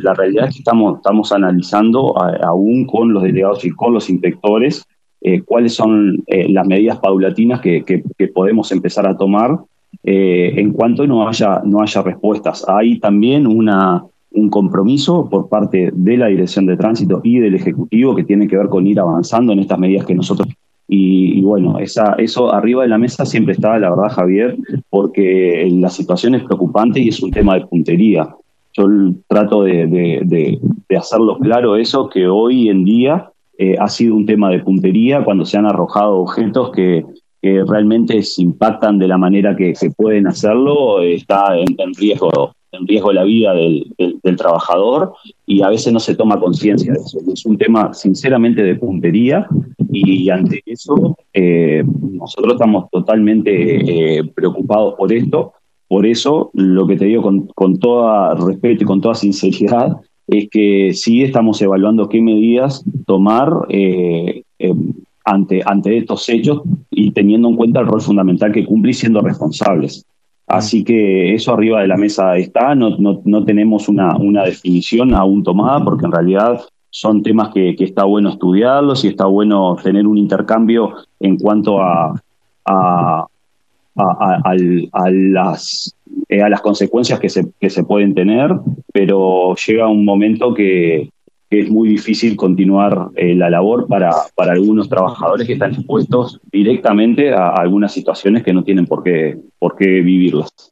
la realidad es que estamos analizando aún con los delegados y con los inspectores cuáles son las medidas paulatinas que podemos empezar a tomar en cuanto no haya respuestas. Hay también un compromiso por parte de la Dirección de Tránsito y del Ejecutivo que tiene que ver con ir avanzando en estas medidas que nosotros... Y bueno, eso arriba de la mesa siempre está, la verdad, Javier, porque la situación es preocupante y es un tema de puntería. Yo trato de hacerlo claro eso, que hoy en día ha sido un tema de puntería cuando se han arrojado objetos que realmente se impactan de la manera que se pueden hacerlo, está en riesgo la vida del trabajador y a veces no se toma conciencia de eso. Es un tema sinceramente de puntería y ante eso nosotros estamos totalmente preocupados por esto. Por eso, lo que te digo con todo respeto y con toda sinceridad es que sí estamos evaluando qué medidas tomar ante estos hechos y teniendo en cuenta el rol fundamental que cumple y siendo responsables. Mm. Así que eso arriba de la mesa está, no tenemos una definición aún tomada porque en realidad son temas que está bueno estudiarlos y está bueno tener un intercambio en cuanto a, a las consecuencias que se pueden tener, pero llega un momento que es muy difícil continuar la labor para algunos trabajadores que están expuestos directamente a algunas situaciones que no tienen por qué vivirlas.